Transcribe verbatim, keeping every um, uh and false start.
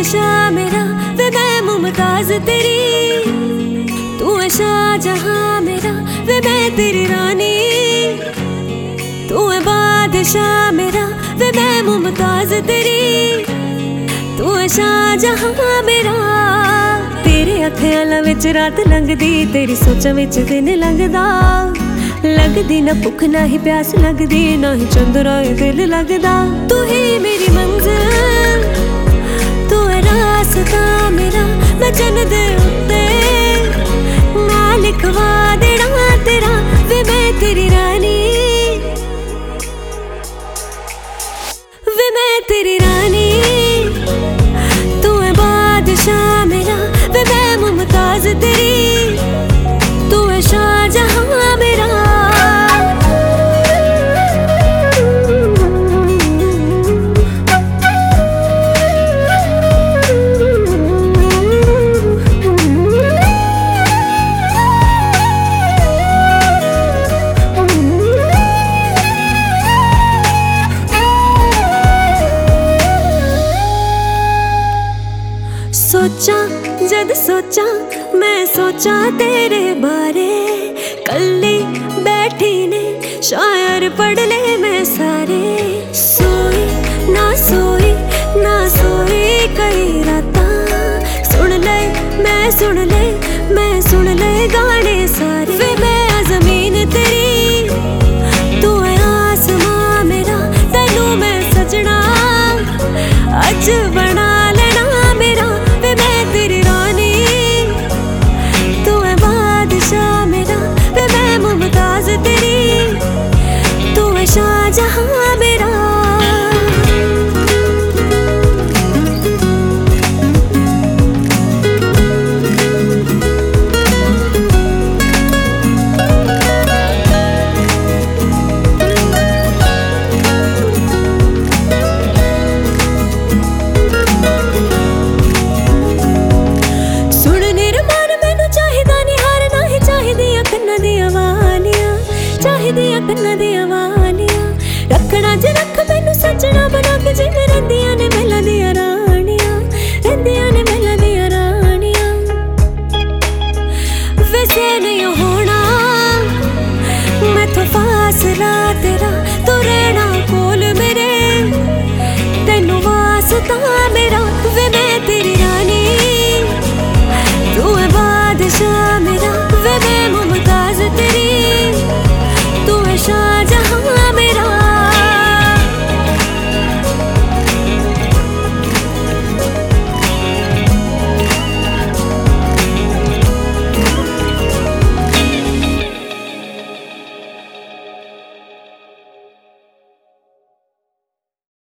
बादशाह मेरा वे मैं मुमताज तेरी, तू है शाहजहां मेरा वे मैं तेरी रानी। तू है बादशाह मेरा वे मैं मुमताज तेरी, तू है शाहजहां मेरा। तेरे अखियां विच रात लंघदी, तेरी सोचां विच दिन लंघदा। लगदी ना भुख ना ही प्यास लगदी, ना ही चंद्रा दिल लगदा। तू ही मेरी मंजिल, तू है रास्ता मेरा, मैं जन्नत दे उत्ते ना लिखवा देना तेरा वे मैं तेरी रानी, वे मैं तेरी रानी। तू है बादशाह मेरा वे मैं मुमताज तेरी, तू है शाहजहां मेरा। सोचा जद सोचा मैं सोचा तेरे बारे, कल्ली बैठी ने शायर पढ़ ले मैं सारे। सोई ना सोई ना सोई कई रातां, सुन ले मैं सुन ले मैं सुन ले गाने सारे। वे मैं जमीन तेरी, तू है आसमां मेरा, तैनू मैं सजना अज बना लेना मेरा वे मैं तेरी रानी। तू है बादशाह मेरा वे मैं मुमताज तेरी, तू है शाहजहां मेरा। कन्ना दिया वालियां रखना ज रख मैनू सजना बना के, जिवें रहिंदियां ने महलां दियां राणियां, रहिंदियां ने महलां दियां राणियां। वैसे नहीं होना मैथों फासला तेरा,